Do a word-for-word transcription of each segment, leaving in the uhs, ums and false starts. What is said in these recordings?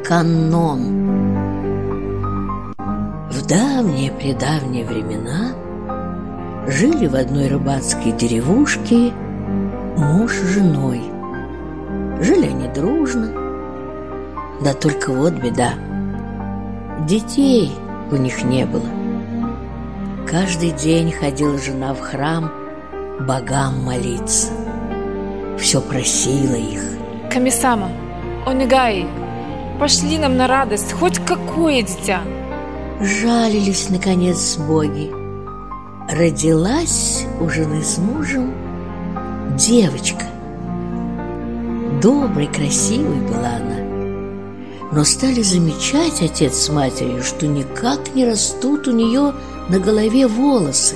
Каннон. В давние-предавние времена жили в одной рыбацкой деревушке муж с женой. Жили они дружно, да только вот беда. Детей у них не было. Каждый день ходила жена в храм богам молиться. Все просила их: Ками-сама, онегай, пошли нам на радость хоть какое дитя. Жалились, наконец, боги. Родилась у жены с мужем девочка. Доброй, красивой была она. Но стали замечать отец с матерью, что никак не растут у нее на голове волосы.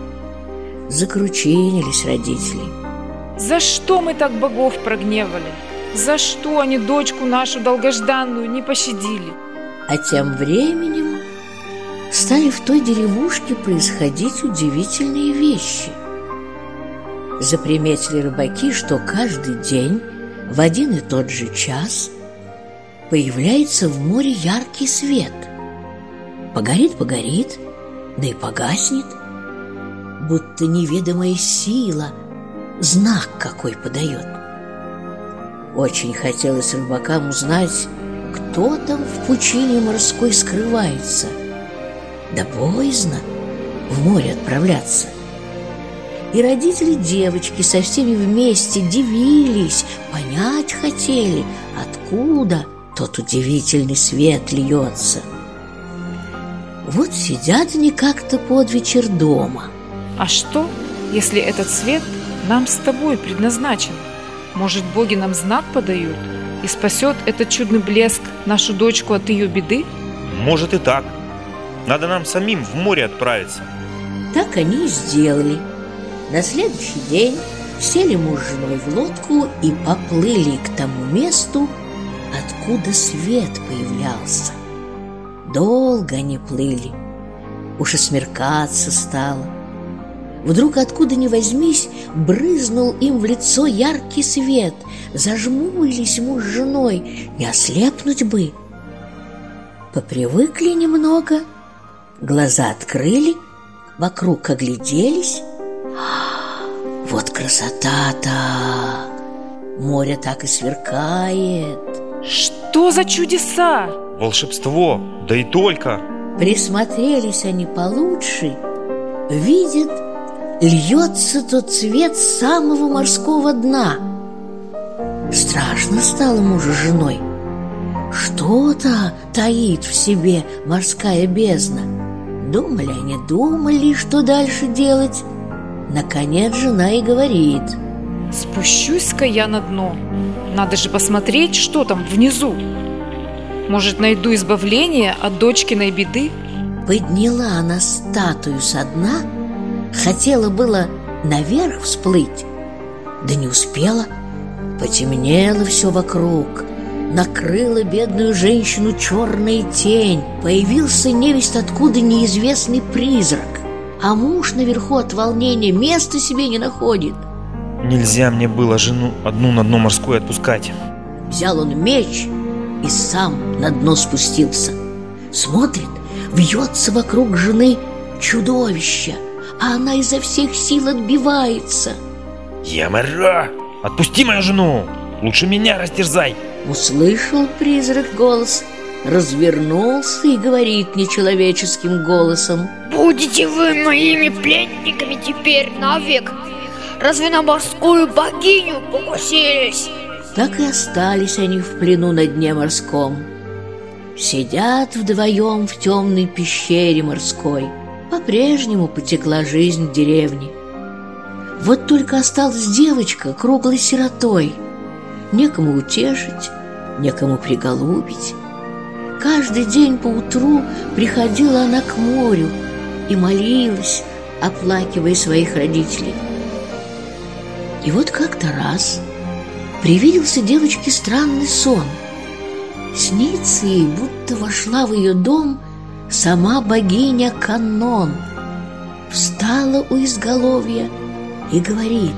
Закручинились родители. За что мы так богов прогневали? За что они дочку нашу долгожданную не пощадили? А тем временем стали в той деревушке происходить удивительные вещи. Заприметили рыбаки, что каждый день в один и тот же час появляется в море яркий свет. Погорит-погорит, да и погаснет, будто неведомая сила знак какой подает. Очень хотелось рыбакам узнать, кто там в пучине морской скрывается. Да боязно в море отправляться. И родители девочки со всеми вместе дивились, понять хотели, откуда тот удивительный свет льется. Вот сидят они как-то под вечер дома. А что, если этот свет нам с тобой предназначен? Может, боги нам знак подают, и спасет этот чудный блеск нашу дочку от ее беды? Может и так. Надо нам самим в море отправиться. Так они и сделали. На следующий день сели муж с женой в лодку и поплыли к тому месту, откуда свет появлялся. Долго они плыли. Уж и смеркаться стало. Вдруг откуда ни возьмись брызнул им в лицо яркий свет. Зажмурились муж с женой, не ослепнуть бы. Попривыкли немного, глаза открыли, вокруг огляделись. Вот красота-то! Море так и сверкает. Что за чудеса? Волшебство, да и только. Присмотрелись они получше, видят, льется тот цвет с самого морского дна. Страшно стало мужу с женой. Что-то таит в себе морская бездна. Думали они, думали, что дальше делать. Наконец жена и говорит: спущусь-ка я на дно. Надо же посмотреть, что там внизу. Может, найду избавление от дочкиной беды? Подняла она статую со дна, хотела было наверх всплыть, да не успела. Потемнело все вокруг, накрыла бедную женщину черная тень. Появился невесть откуда неизвестный призрак, а муж наверху от волнения места себе не находит. Нельзя мне было жену одну на дно морское отпускать. Взял он меч и сам на дно спустился. Смотрит, вьется вокруг жены чудовище, а она изо всех сил отбивается. Ямара, отпусти мою жену, лучше меня растерзай. Услышал призрак голос, развернулся и говорит нечеловеческим голосом: будете вы моими пленниками теперь навек? Разве на морскую богиню покусились? Так и остались они в плену на дне морском. Сидят вдвоем в темной пещере морской. По-прежнему потекла жизнь в деревне. Вот только осталась девочка круглой сиротой. Некому утешить, некому приголубить. Каждый день поутру приходила она к морю и молилась, оплакивая своих родителей. И вот как-то раз привиделся девочке странный сон. Снится ей, будто вошла в ее дом сама богиня Каннон. Встала у изголовья и говорит: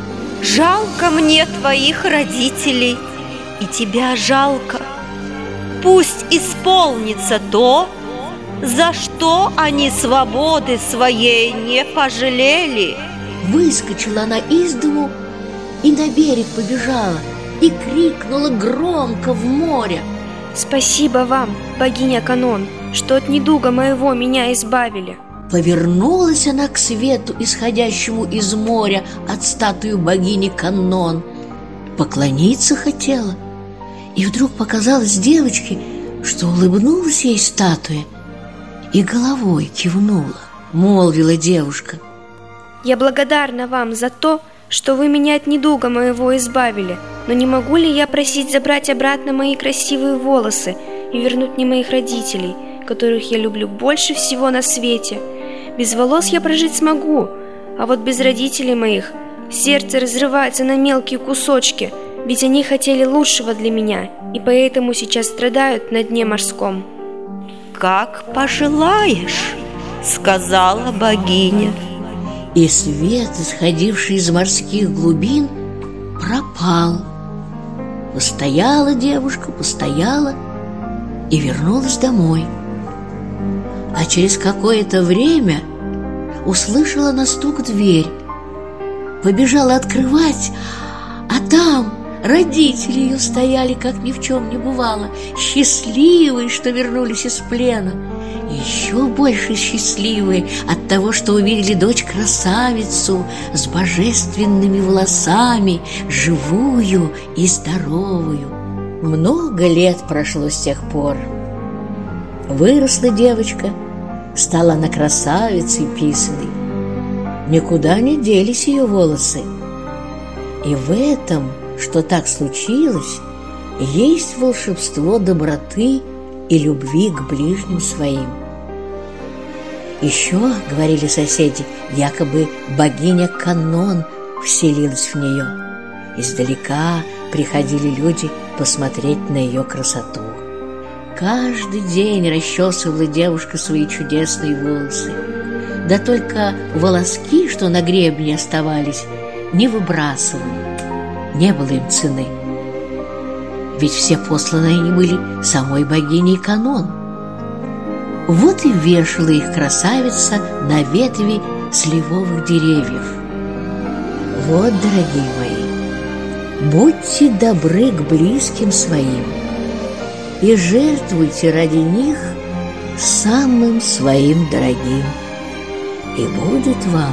жалко мне твоих родителей, и тебя жалко. пусть исполнится то, за что они свободы своей не пожалели. Выскочила она из дому и на берег побежала, и крикнула громко в море: «Спасибо вам, богиня Канон, что от недуга моего меня избавили». Повернулась она к свету, исходящему из моря от статуи богини Канон. Поклониться хотела, и вдруг показалось девочке, что улыбнулась ей статуя и головой кивнула. Молвила девушка: «Я благодарна вам за то, что вы меня от недуга моего избавили, но не могу ли я просить забрать обратно мои красивые волосы и вернуть мне моих родителей, которых я люблю больше всего на свете? Без волос я прожить смогу, а вот без родителей моих сердце разрывается на мелкие кусочки, ведь они хотели лучшего для меня и поэтому сейчас страдают на дне морском». «Как пожелаешь», — сказала богиня. И свет, исходивший из морских глубин, пропал. Постояла девушка, постояла и вернулась домой. А через какое-то время услышала на стук в дверь. Побежала открывать, а там родители ее стояли, как ни в чем не бывало, счастливые, что вернулись из плена, и еще больше счастливые от того, что увидели дочь-красавицу с божественными волосами, живую и здоровую. Много лет прошло с тех пор. Выросла девочка, стала она красавицей писаной. Никуда не делись ее волосы. И в этом, что так случилось, есть волшебство доброты и любви к ближним своим. Еще, говорили соседи, якобы богиня Канон вселилась в нее. Издалека приходили люди посмотреть на ее красоту. Каждый день расчесывала девушка свои чудесные волосы. Да только волоски, что на гребне оставались, не выбрасывала. Не было им цены. Ведь все посланные они были самой богиней Канон. Вот и вешала их красавица на ветви сливовых деревьев. Вот, дорогие мои, будьте добры к близким своим и жертвуйте ради них самым своим дорогим, и будет вам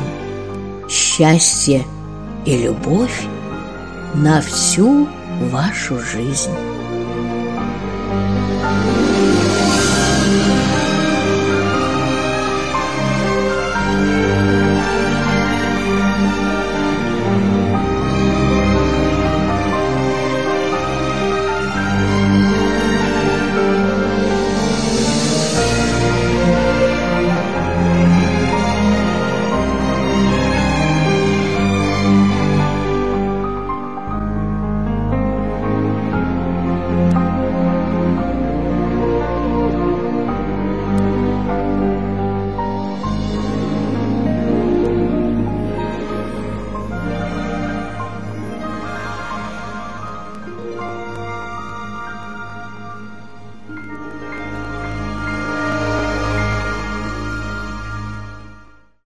счастье и любовь на всю вашу жизнь.